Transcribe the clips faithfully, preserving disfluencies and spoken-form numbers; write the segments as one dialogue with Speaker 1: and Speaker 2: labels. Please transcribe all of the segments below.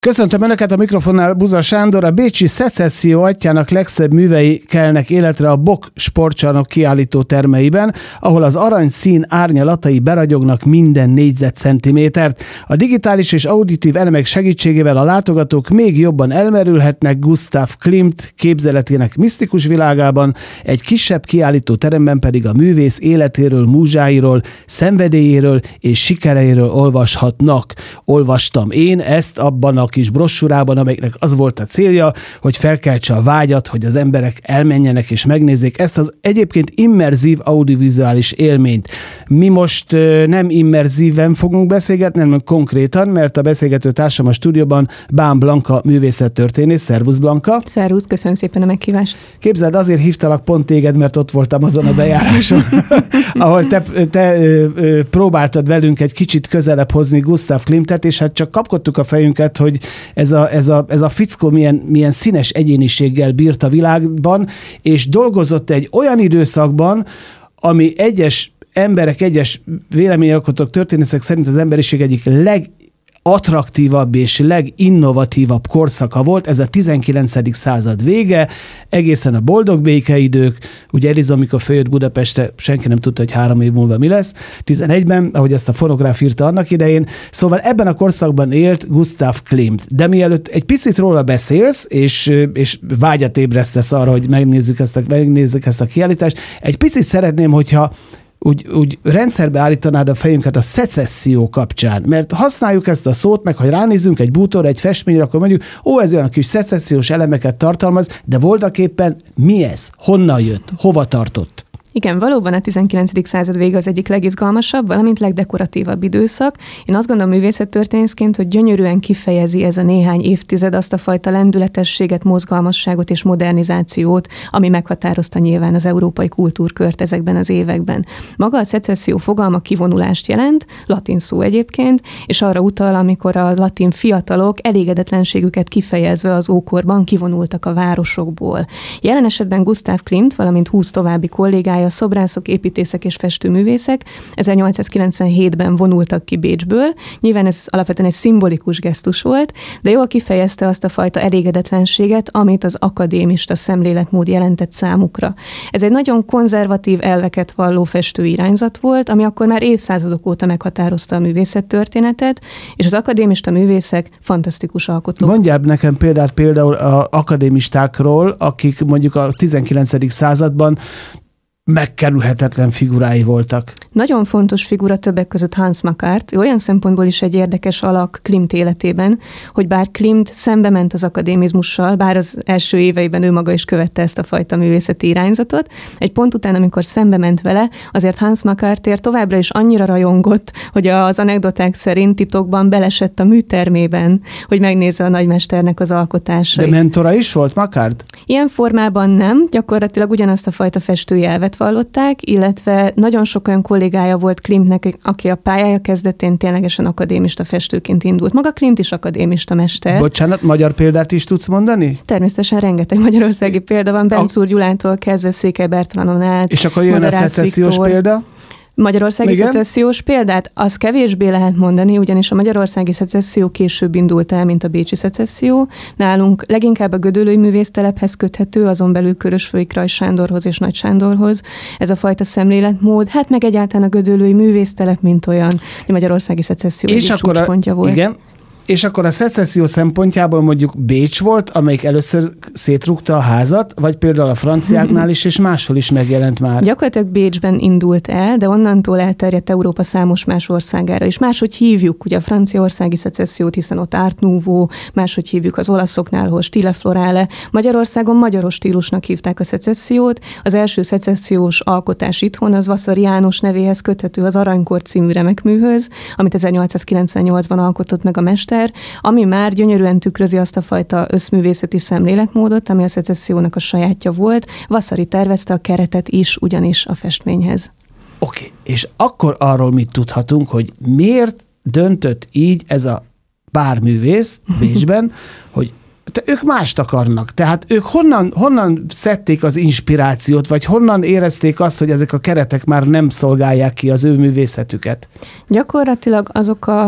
Speaker 1: Köszöntöm Önöket, a mikrofonnál Buza Sándor. A bécsi Szecesszió atyjának legszebb művei kelnek életre a Bock sportcsarnok kiállító termeiben, ahol az aranyszín árnyalatai beragyognak minden négyzetcentimétert. A digitális és auditív elemek segítségével a látogatók még jobban elmerülhetnek Gustav Klimt képzeletének misztikus világában, egy kisebb kiállító teremben pedig a művész életéről, múzsáiról, szenvedélyéről és sikereiről olvashatnak. Olvastam én ezt abban a kis brossúrában, amelynek az volt a célja, hogy felkeltse a vágyat, hogy az emberek elmenjenek és megnézzék ezt az egyébként immerzív audiovizuális élményt. Mi most nem immerzíven fogunk beszélgetni, hanem konkrétan, mert a beszélgető társam a stúdióban Bán Blanka művészettörténész. Szervusz, Blanka!
Speaker 2: Szervusz, köszönöm szépen a meghívást!
Speaker 1: Képzeld, azért hívtalak pont téged, mert ott voltam azon a bejáráson, ahol te, te ö, ö, próbáltad velünk egy kicsit közelebb hozni Gustav Klimtet, és hát csak kapkodtuk a fejünket, hogy ez a, ez a, ez a fickó milyen, milyen színes egyéniséggel bírt a világban, és dolgozott egy olyan időszakban, ami egyes emberek, egyes véleményalkotók, történészek szerint az emberiség egyik legattraktívabb és leginnovatívabb korszaka volt. Ez a tizenkilencedik század vége, egészen a boldog békeidők. Ugye Eliza, amikor följött Budapestre, senki nem tudta, hogy három év múlva mi lesz. tizenegyben, ahogy ezt a fonográf írta annak idején. Szóval ebben a korszakban élt Gustav Klimt. De mielőtt egy picit róla beszélsz, és, és vágyat ébresztesz arra, hogy megnézzük ezt a, megnézzük ezt a kiállítást, egy picit szeretném, hogyha Úgy, úgy rendszerbe állítanád a fejünket a szecesszió kapcsán, mert használjuk ezt a szót, meg ha ránézzünk egy bútorra, egy festményre, akkor mondjuk, ó, ez olyan kis szecessziós elemeket tartalmaz, de voltaképpen mi ez? Honnan jött? Hova tartott?
Speaker 2: Igen, valóban a tizenkilencedik század vége az egyik legizgalmasabb, valamint legdekoratívabb időszak. Én azt gondolom művészettörténészként, hogy gyönyörűen kifejezi ez a néhány évtized azt a fajta lendületességet, mozgalmasságot és modernizációt, ami meghatározta nyilván az európai kultúrkört ezekben az években. Maga a szecesszió fogalma kivonulást jelent, latin szó egyébként, és arra utal, amikor a latin fiatalok elégedetlenségüket kifejezve az ókorban kivonultak a városokból. Jelen esetben Gustav Klimt, valamint húsz további kollégája, a szobrászok, építészek és festőművészek ezernyolcszázkilencvenhétben vonultak ki Bécsből. Nyilván ez alapvetően egy szimbolikus gesztus volt, de jól kifejezte azt a fajta elégedetlenséget, amit az akadémista szemléletmód jelentett számukra. Ez egy nagyon konzervatív elveket valló festő irányzat volt, ami akkor már évszázadok óta meghatározta a művészettörténetet, és az akadémista művészek fantasztikus alkotók.
Speaker 1: Mondjál nekem példát például az akadémistákról, akik mondjuk a tizenkilencedik században megkerülhetetlen figurái voltak.
Speaker 2: Nagyon fontos figura többek között Hans Makart, olyan szempontból is egy érdekes alak Klimt életében, hogy bár Klimt szembe ment az akadémizmussal, bár az első éveiben ő maga is követte ezt a fajta művészeti irányzatot, egy pont után, amikor szembe ment vele, azért Hans Makartért továbbra is annyira rajongott, hogy az anekdoták szerint titokban belesett a műtermében, hogy megnézze a nagymesternek az alkotásait.
Speaker 1: De mentora is volt Makart?
Speaker 2: Ilyen formában nem, gyakorlatilag ugyanazt a fajta festői elvet vallották, illetve nagyon sok olyan kollégája volt Klimtnek, aki a pályája kezdetén ténylegesen akadémista festőként indult. Maga Klimt is akadémista mester.
Speaker 1: Bocsánat, magyar példát is tudsz mondani?
Speaker 2: Természetesen rengeteg magyarországi példa van, Bencúr Gyulától kezdve Székely Bertalanon át.
Speaker 1: És akkor jön a szecessziós példa?
Speaker 2: Magyarországi szecessziós példát, az kevésbé lehet mondani, ugyanis a magyarországi szecesszió később indult el, mint a bécsi szecesszió. Nálunk leginkább a gödöllői művésztelephez köthető, azon belül Körösfői Krajs Sándorhoz és Nagy Sándorhoz. Ez a fajta szemléletmód, hát meg egyáltalán a gödöllői művésztelep, mint olyan, a magyarországi szecesszió és egyik csúcspontja volt.
Speaker 1: Igen. És akkor a szecesszió szempontjából mondjuk Bécs volt, amelyik először szétrúgta a házat, vagy például a franciáknál is, és máshol is megjelent már?
Speaker 2: Gyakorlatilag Bécsben indult el, de onnantól elterjedt Európa számos más országára, és máshogy hívjuk ugye a franciaországi szecessziót, hiszen ott Art Nouveau, máshogy hívjuk az olaszoknál, ahol Stile Florale. Magyarországon magyaros stílusnak hívták a szecessziót. Az első szecessziós alkotás itthon az Vaszary János nevéhez köthető az Aranykor című remekműhöz, amit ezernyolcszázkilencvennyolcban alkotott meg a mester, ami már gyönyörűen tükrözi azt a fajta összművészeti szemléletmódot, ami a szecessziónak a sajátja volt. Vaszary tervezte a keretet is ugyanis a festményhez.
Speaker 1: Oké, okay. És akkor arról mit tudhatunk, hogy miért döntött így ez a pár művész Bécsben, hogy te, ők mást akarnak. Tehát ők honnan, honnan szedték az inspirációt, vagy honnan érezték azt, hogy ezek a keretek már nem szolgálják ki az ő művészetüket?
Speaker 2: Gyakorlatilag azok a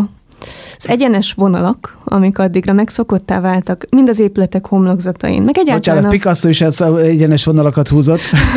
Speaker 2: az egyenes vonalak, amik addigra megszokottá váltak, mind az épületek homlokzatain. Meg egyáltalán
Speaker 1: Bocsánat,
Speaker 2: a...
Speaker 1: Picasso is egyenes vonalakat húzott.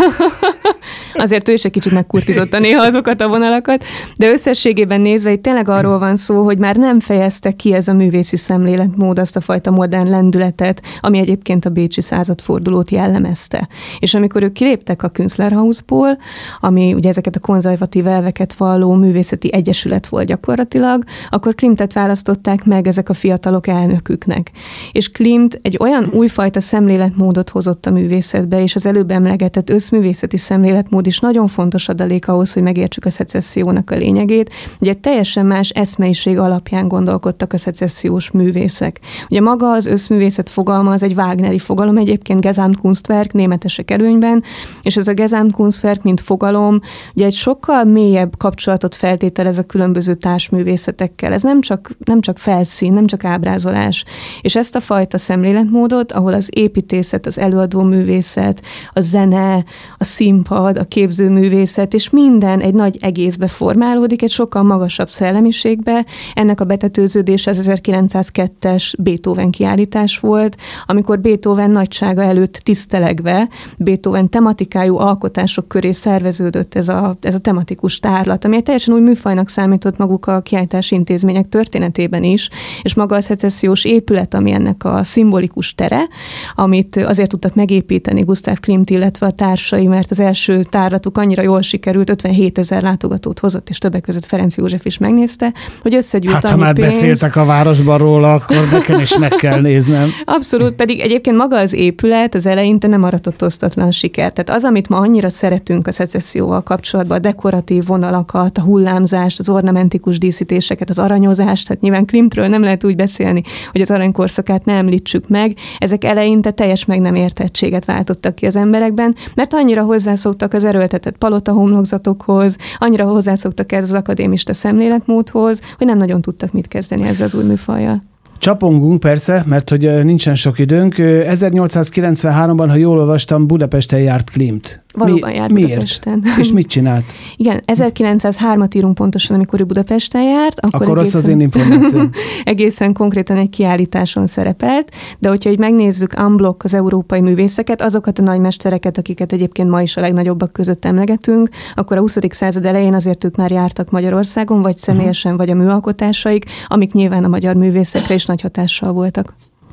Speaker 2: Azért ő is egy kicsit megkurtította néha azokat a vonalakat, de összességében nézve itt tényleg arról van szó, hogy már nem fejezte ki ez a művészi szemléletmód azt a fajta modern lendületet, ami egyébként a bécsi századfordulót jellemezte. És amikor ők kiléptek a Künstlerhausból, ami ugye ezeket a konzervatív elveket valló művészeti egyesület volt gyakorlatilag, akkor Klimtet választották meg ezek a fiatalok elnöküknek. És Klimt egy olyan újfajta szemléletmódot hozott a művészetbe, és az előbb emlegetett összművészeti szemléletmód is nagyon fontos adalék ahhoz, hogy megértsük a szecessziónak a lényegét. Ugye teljesen más eszmeiség alapján gondolkodtak a szecessziós művészek. Ugye maga az összművészet fogalma az egy Wagneri fogalom, egyébként Gesamtkunstwerk németesek előnyben, és ez a Gesamtkunstwerk, mint fogalom, ugye egy sokkal mélyebb kapcsolatot feltételez a különböző társművészetekkel. Ez nem csak, nem csak felszín, nem csak ábrázolás. És ezt a fajta szemléletmódot, ahol az építészet, az előadó művészet, a zene, a színpad, a képzőművészet, és minden egy nagy egészbe formálódik, egy sokkal magasabb szellemiségbe. Ennek a betetőződése az ezerkilencszázkettes Beethoven kiállítás volt, amikor Beethoven nagysága előtt tisztelegve, Beethoven tematikájú alkotások köré szerveződött ez a, ez a tematikus tárlat, ami egy teljesen új műfajnak számított maguk a kiállítási intézmények történetében is, és maga a szecessziós épület, ami ennek a szimbolikus tere, amit azért tudtak megépíteni Gustav Klimt, illetve a társai, mert az első tárlatuk annyira jól sikerült, ötvenhétezer látogatót hozott, és többek között Ferenc József is megnézte, hogy összegyűjt
Speaker 1: hát,
Speaker 2: annyi
Speaker 1: ha már
Speaker 2: pénz.
Speaker 1: beszéltek a városban róla, akkor nekem is meg kell néznem.
Speaker 2: Abszolút, pedig egyébként maga az épület az eleinte nem aratott osztatlan sikert. Tehát az, amit ma annyira szeretünk a szecesszióval kapcsolatban, a dekoratív vonalakat, a hullámzást, az ornamentikus díszítéseket, az aranyozást, tehát nyilván Klimtről nem lehet úgy beszélni, hogy az aranykorszakát ne említsük meg. Ezek eleinte teljes meg nem értettséget váltottak ki az emberekben, mert annyira hozzászoktak az erőltetett palotahomlokzatokhoz, annyira hozzászoktak ez az akadémista szemléletmódhoz, hogy nem nagyon tudtak mit kezdeni ezzel az új műfajjal.
Speaker 1: Csapongunk persze, mert hogy nincsen sok időnk. ezernyolcszázkilencvenháromban, ha jól olvastam, Budapesten járt Klimt.
Speaker 2: Valóban
Speaker 1: Mi,
Speaker 2: járt
Speaker 1: miért?
Speaker 2: Budapesten.
Speaker 1: És mit csinált?
Speaker 2: Igen, ezerkilencszázhármat írunk pontosan, amikor ő Budapesten járt. Akkor,
Speaker 1: akkor rossz
Speaker 2: egészen,
Speaker 1: az én információm.
Speaker 2: egészen konkrétan egy kiállításon szerepelt, de hogyha így megnézzük unblock az európai művészeket, azokat a nagymestereket, akiket egyébként ma is a legnagyobbak között emlegetünk, akkor a huszadik század elején azért ők már jártak Magyarországon, vagy személyesen, uh-huh. vagy a műalkotásaik, amik nyilván a magyar művészekre is nagy hatással voltak.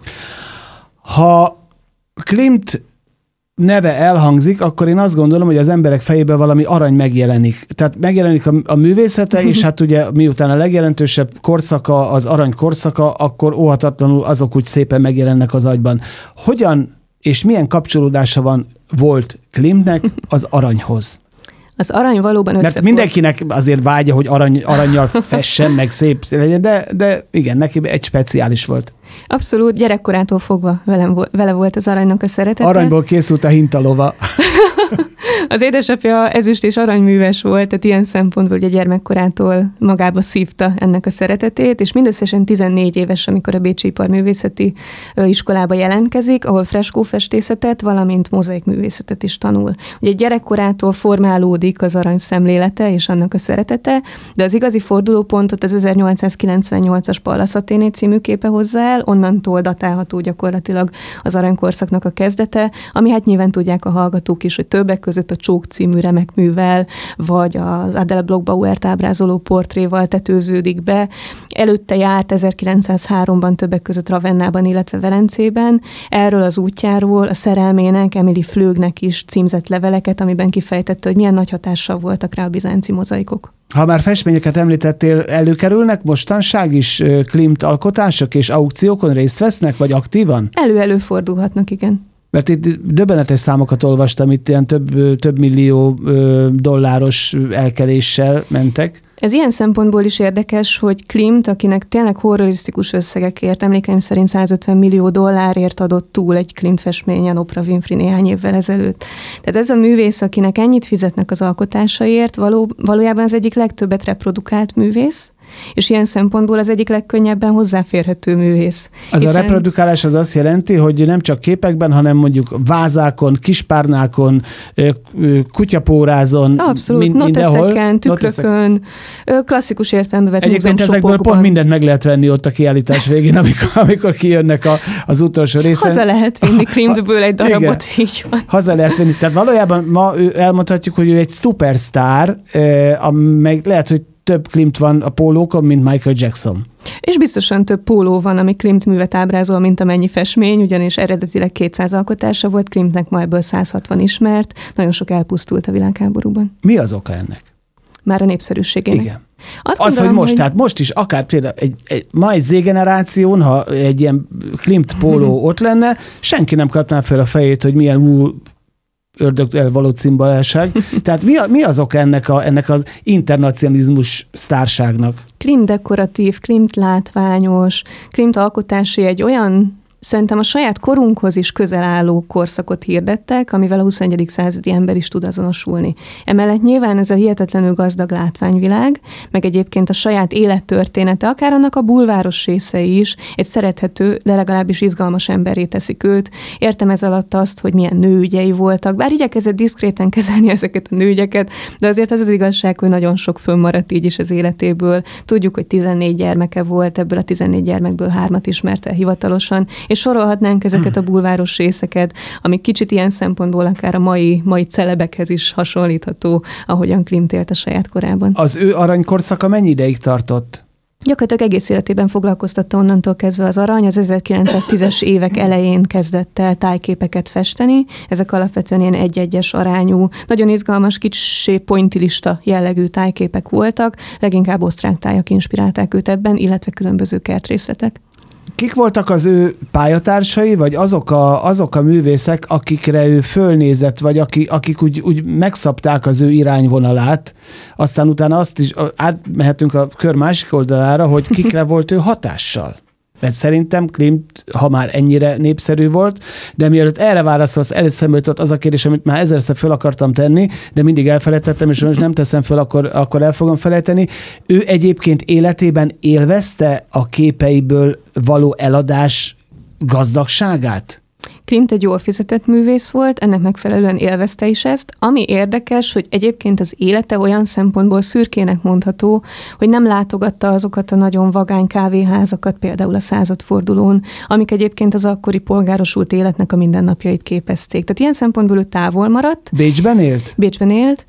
Speaker 1: Ha Klimt neve elhangzik, akkor én azt gondolom, hogy az emberek fejében valami arany megjelenik. Tehát megjelenik a, a művészete, és hát ugye miután a legjelentősebb korszaka az arany korszaka, akkor óhatatlanul azok úgy szépen megjelennek az agyban. Hogyan és milyen kapcsolódása van volt Klimtnek az aranyhoz?
Speaker 2: Az arany valóban összefog.
Speaker 1: Mert mindenkinek azért vágya, hogy arany, arannyal fessen, meg szép legyen, de, de igen, neki egy speciális volt.
Speaker 2: Abszolút, gyerekkorától fogva velem, vele volt az aranynak a szeretete.
Speaker 1: Aranyból készült a hintalova.
Speaker 2: Az édesapja ezüst és aranyműves volt, tehát ilyen szempontból ugye gyermekkorától magába szívta ennek a szeretetét, és mindösszesen tizennégy éves, amikor a Bécsi Iparművészeti Iskolába jelentkezik, ahol freskófestészetet, valamint mozaikművészetet is tanul. Ugye gyerekkorától formálódik az arany szemlélete és annak a szeretete, de az igazi fordulópontot az ezernyolcszázkilencvennyolcas Pallas Athéné című képe hozza el, onnantól datálható gyakorlatilag az aranykorszaknak a kezdete, ami hát nyilván tudják a hallgatók is, hogy többek között a Csók című remek művel, vagy az Adele Bloch-Bauert ábrázoló portréval tetőződik be. Előtte járt ezerkilencszázháromban többek között Ravennában, illetve Velencében. Erről az útjáról a szerelmének, Emily Flögnek is címzett leveleket, amiben kifejtette, hogy milyen nagy hatással voltak rá a bizánci mozaikok. Ha már festményeket említettél, előkerülnek mostanság is Klimt alkotások, és aukciókon részt vesznek, vagy aktívan? Elő-előfordulhatnak, igen. Mert itt döbbenetes számokat olvastam, itt ilyen több, több millió dolláros elkeléssel mentek. Ez ilyen szempontból is érdekes, hogy Klimt, akinek tényleg horrorisztikus összegekért, emlékeim szerint százötven millió dollárért adott túl egy Klimt festményen Oprah Winfrey néhány évvel ezelőtt. Tehát ez a művész, akinek ennyit fizetnek az alkotásaiért, való, valójában az egyik legtöbbet reprodukált művész, és ilyen szempontból az egyik legkönnyebben hozzáférhető művész.
Speaker 1: Az hiszen... a reprodukálás az azt jelenti, hogy nem csak képekben, hanem mondjuk vázákon, kispárnákon, kutyapórázon,
Speaker 2: abszolút, mind, noteszeken, tükrökön, klasszikus értelembe vett
Speaker 1: Egyébként ezekből pont mindent meg lehet venni ott a kiállítás végén, amikor, amikor kijönnek a, az utolsó része.
Speaker 2: Haza lehet vinni Klimtből egy darabot, igen, így van.
Speaker 1: Haza lehet vinni. Tehát valójában ma elmondhatjuk, hogy ő egy szupersztár, meg lehet, hogy több Klimt van a pólókon, mint Michael Jackson.
Speaker 2: És biztosan több póló van, ami Klimt művet ábrázol, mint amennyi festmény, ugyanis eredetileg kétszáz alkotása volt, Klimtnek ma ebből száz hatvan ismert, nagyon sok elpusztult a világháborúban.
Speaker 1: Mi az oka ennek?
Speaker 2: Már a népszerűségének.
Speaker 1: Igen. Azt az, gondolom, hogy most, hogy... tehát most is akár például egy, egy, ma egy Z-generáción, ha egy ilyen Klimt póló ott lenne, senki nem kapná fel a fejét, hogy milyen ú, ördögtől való cimbalásság. Tehát mi, a, mi az oka ennek, a, ennek az internacionalizmus sztárságnak?
Speaker 2: Klimt dekoratív, Klimt látványos, Klimt alkotásai egy olyan, szerintem a saját korunkhoz is közel álló korszakot hirdettek, amivel a huszonegyedik századi ember is tud azonosulni. Emellett nyilván ez a hihetetlenül gazdag látványvilág, meg egyébként a saját élettörténete, akár annak a bulváros részei is egy szerethető, de legalábbis izgalmas emberré teszik őt. Értem ez alatt azt, hogy milyen nőügyei voltak, bár igyekezett diszkréten kezelni ezeket a nőügyeket, de azért az az igazság, hogy nagyon sok fönnmaradt így is az életéből. Tudjuk, hogy tizennégy gyermeke volt, ebből a tizennégy gyermekből hármat ismerte hivatalosan, és sorolhatnánk ezeket a bulváros részeket, amik kicsit ilyen szempontból akár a mai, mai celebekhez is hasonlítható, ahogyan Klimt élt a saját korában.
Speaker 1: Az ő aranykorszaka mennyi ideig tartott?
Speaker 2: Gyakorlatilag egész életében foglalkoztatta onnantól kezdve az arany, az ezerkilencszáztízes évek elején kezdett el tájképeket festeni. Ezek alapvetően ilyen egy-egyes arányú, nagyon izgalmas, kicsi pointillista jellegű tájképek voltak, leginkább osztrák tájak inspirálták őt ebben, illetve különböző kertrészletek.
Speaker 1: Kik voltak az ő pályatársai, vagy azok a, azok a művészek, akikre ő fölnézett, vagy aki, akik úgy, úgy megszabták az ő irányvonalát, aztán utána azt is átmehetünk a kör másik oldalára, hogy kikre volt ő hatással? Mert szerintem Klimt, ha már ennyire népszerű volt, de mielőtt erre válaszolsz, először jutott az a kérdés, amit már ezerszer föl akartam tenni, de mindig elfelejtettem, és most nem teszem föl, akkor, akkor el fogom felejteni. Ő egyébként életében élvezte a képeiből való eladás gazdagságát?
Speaker 2: Klimt egy jól fizetett művész volt, ennek megfelelően élvezte is ezt. Ami érdekes, hogy egyébként az élete olyan szempontból szürkének mondható, hogy nem látogatta azokat a nagyon vagány kávéházakat, például a századfordulón, amik egyébként az akkori polgárosult életnek a mindennapjait képezték. Tehát ilyen szempontból ő távol maradt.
Speaker 1: Bécsben élt?
Speaker 2: Bécsben élt,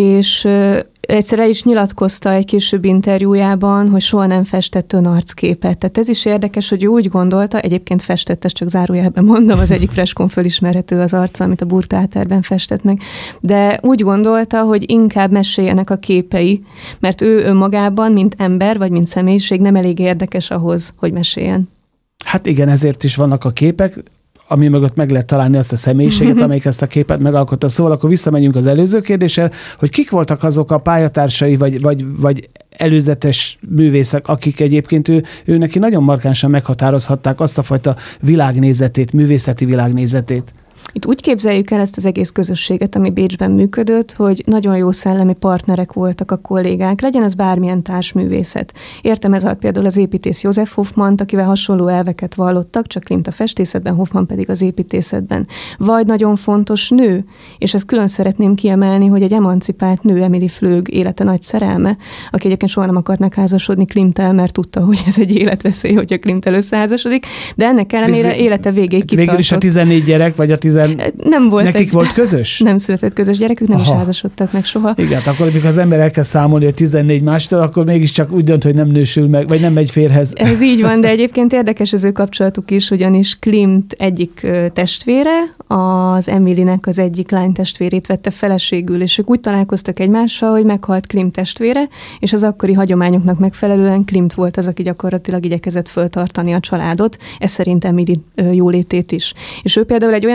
Speaker 2: és egyszer el is nyilatkozta egy későbbi interjújában, hogy soha nem festett önarcképet. Tehát ez is érdekes, hogy ő úgy gondolta, egyébként festett, ezt csak zárójelben mondom, az egyik freskon fölismerhető az arca, amit a Burgtheaterben festett meg, de úgy gondolta, hogy inkább meséljenek a képei, mert ő önmagában, mint ember, vagy mint személyiség nem elég érdekes ahhoz, hogy meséljen.
Speaker 1: Hát igen, ezért is vannak a képek, ami mögött meg lehet találni azt a személyiséget, amelyik ezt a képet megalkotta. Szóval akkor visszamegyünk az előző kérdéssel, hogy kik voltak azok a pályatársai, vagy, vagy, vagy előzetes művészek, akik egyébként ő, ő neki nagyon markánsan meghatározhatták azt a fajta világnézetét, művészeti világnézetét.
Speaker 2: Itt úgy képzeljük el ezt az egész közösséget, ami Bécsben működött, hogy nagyon jó szellemi partnerek voltak a kollégák, legyen ez bármilyen társművészet. Értem ez alatt például az építész József Hoffmannt, akivel hasonló elveket vallottak, csak Klimt a festészetben, Hoffmann pedig az építészetben. Vagy nagyon fontos nő, és ezt külön szeretném kiemelni, hogy egy emancipált nő, Emily Flög élete nagy szerelme, aki egyébként soha nem akart megházasodni Klimttel, mert tudta, hogy ez egy életveszély, hogyha Klimttel összeházasodik, de ennek ellenére Bizony, élete végéig kitartott.
Speaker 1: Végül is a tizennégy gyerek, vagy a tizennégy
Speaker 2: Nem volt
Speaker 1: Nekik
Speaker 2: egy,
Speaker 1: volt közös?
Speaker 2: Nem született közös gyerekük, nem Aha. is házasodtak meg soha.
Speaker 1: Igen, akkor amikor az ember elkezd számolni, hogy tizennégy mástól, akkor mégiscsak úgy dönt, hogy nem nősül meg, vagy nem megy férhez.
Speaker 2: Ez így van, de egyébként érdekes az ő kapcsolatuk is, ugyanis Klimt egyik testvére, az Emilynek az egyik lány testvérét vette feleségül, és ők úgy találkoztak egymással, hogy meghalt Klimt testvére, és az akkori hagyományoknak megfelelően Klimt volt az, aki gyakorlatilag igyekezett föltartani a családot, ez szerint Emily jólétét is. És ő például egy olyan inspiráció,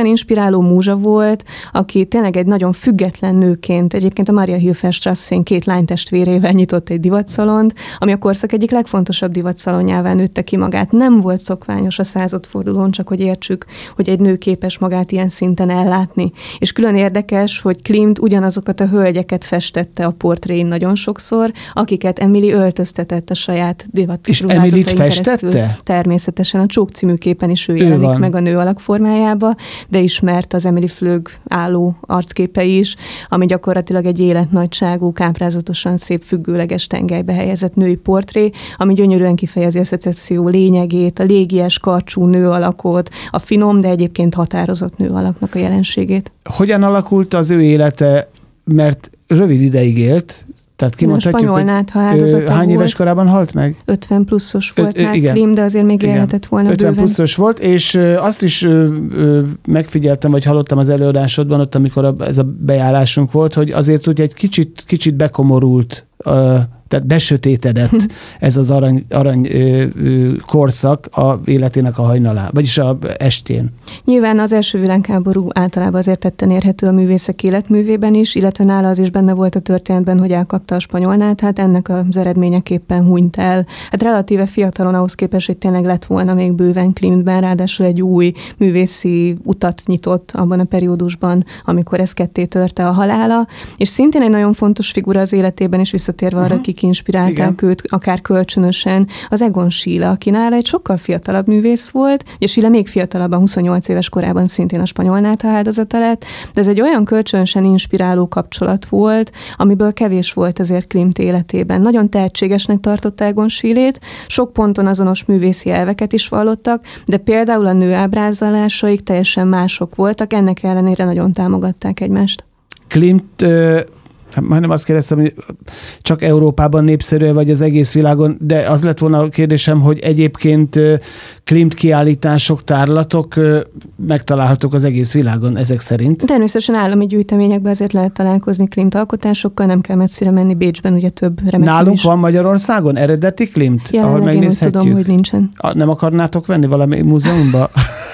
Speaker 2: inspiráló múzsa volt, aki tényleg egy nagyon független nőként, egyébként a Maria Hilferstrasszén két lánytestvérével nyitott egy divatszalont, ami a korszak egyik legfontosabb divatszalonjává nőtte ki magát. Nem volt szokványos a századfordulón, csak hogy értsük, hogy egy nő képes magát ilyen szinten ellátni. És külön érdekes, hogy Klimt ugyanazokat a hölgyeket festette a portréin nagyon sokszor, akiket Emily öltöztetett a saját divatruházatain
Speaker 1: Emilit festette?
Speaker 2: Természetesen a Csók című képen is ő, ő jelenik van. meg a nő alakformájába, de ismert az Emily Flög álló arcképe is, ami gyakorlatilag egy életnagyságú, káprázatosan szép, függőleges tengelybe helyezett női portré, ami gyönyörűen kifejezi a szecesszió lényegét, a légies, karcsú nő alakot, a finom, de egyébként határozott nő alaknak a jelenségét.
Speaker 1: Hogyan alakult az ő élete, mert rövid ideig élt, tehát kimondhatjuk, hogy hány éves volt. korában halt meg?
Speaker 2: ötven pluszos volt Ö, már Klim, de azért még igen. élhetett volna
Speaker 1: ötven
Speaker 2: bőven.
Speaker 1: pluszos volt, és azt is ö, ö, megfigyeltem, vagy hallottam az előadásodban, ott, amikor a, ez a bejárásunk volt, hogy azért úgy egy kicsit, kicsit bekomorult, ö, tehát besötétedett ez az arany, arany ö, ö, korszak a életének a hajnalá, vagyis a estén.
Speaker 2: Nyilván az első világháború általában azért tetten érhető a művészek életművében is, illetve nála az is benne volt a történetben, hogy elkapta a spanyol náthát, ennek az eredményeképpen hunyt el. Hát relatíve fiatalon ahhoz képest, hogy tényleg lett volna még bőven Klimtben, ráadásul egy új művészi utat nyitott abban a periódusban, amikor ez ketté törte a halála, és szintén egy nagyon fontos figura az életében is, visszatérve arra, uh-huh. kik inspirálták Igen. őt, akár kölcsönösen, az Egon Schiele, aki nála egy sokkal fiatalabb művész volt, és Schiele még fiatalabban, huszonnyolc éves korában szintén a spanyol nátha áldozata lett, de ez egy olyan kölcsönösen inspiráló kapcsolat volt, amiből kevés volt azért Klimt életében. Nagyon tehetségesnek tartotta Egon Schielét, sok ponton azonos művészi elveket is vallottak, de például a nő ábrázolásaik teljesen mások voltak, ennek ellenére nagyon támogatták egymást.
Speaker 1: Klimt Hát majdnem azt kérdeztem, hogy csak Európában népszerű, vagy az egész világon, de az lett volna a kérdésem, hogy egyébként Klimt kiállítások, tárlatok megtalálhatók az egész világon ezek szerint.
Speaker 2: Természetesen állami gyűjteményekben azért lehet találkozni Klimt alkotásokkal, nem kell messzire menni, Bécsben ugye több remek.
Speaker 1: Nálunk
Speaker 2: is.
Speaker 1: Van Magyarországon eredeti Klimt,
Speaker 2: jelenleg
Speaker 1: ahol megnézhetjük?
Speaker 2: Én tudom, hogy nincsen.
Speaker 1: Nem akarnátok venni valami múzeumba?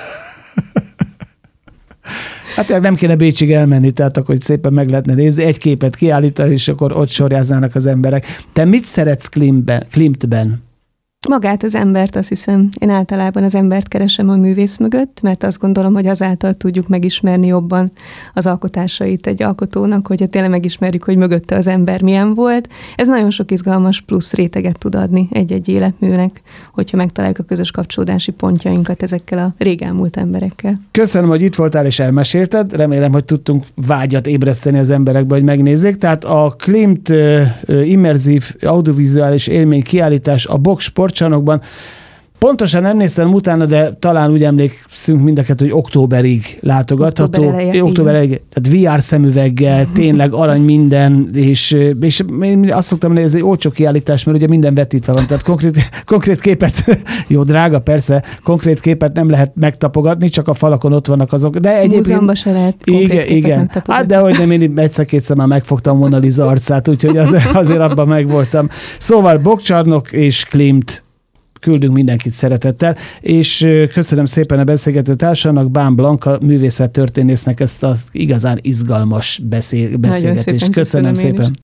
Speaker 1: Hát nem kéne Bécsig elmenni, tehát akkor szépen meg lehetne nézni, egy képet kiállítani, és akkor ott sorjáznának az emberek. Te mit szeretsz Klimtben? Klimtben?
Speaker 2: Magát az embert, azt hiszem. Én általában az embert keresem a művész mögött, mert azt gondolom, hogy azáltal tudjuk megismerni jobban az alkotásait egy alkotónak, hogyha tényleg megismerjük, hogy mögötte az ember milyen volt. Ez nagyon sok izgalmas plusz réteget tud adni egy-egy életműnek, hogyha megtaláljuk a közös kapcsolódási pontjainkat ezekkel a rég elmúlt emberekkel.
Speaker 1: Köszönöm, hogy itt voltál és elmesélted. Remélem, hogy tudtunk vágyat ébreszteni az emberekbe, hogy megnézzék. Tehát a Klimt uh, immerzív audiovizuális élmény kiállítás a Box sportcsarnokban. Pontosan nem néztem utána, de talán úgy emlékszünk mindeket, hogy októberig látogatható.
Speaker 2: Október eleje,
Speaker 1: október eleje, tehát vé er szemüveggel, tényleg arany minden, és, és én azt szoktam mondani, ez egy olcsó kiállítás, mert ugye minden vetítve van, tehát konkrét, konkrét képet, jó, drága, persze, konkrét képet nem lehet megtapogatni, csak a falakon ott vannak azok. De egyébként...
Speaker 2: Múzeumban se lehet
Speaker 1: igen, igen. Hát de hogy nem, én egyszer-kétszer már megfogtam Mona Lisa arcát, úgyhogy az, azért abban megvoltam. Szóval Boxcsarnok és Klimt. Küldünk mindenkit szeretettel, és köszönöm szépen a beszélgető társának, Bán Blanka művészettörténésznek ezt az igazán izgalmas beszél, beszélgetést. Köszönöm, köszönöm szépen.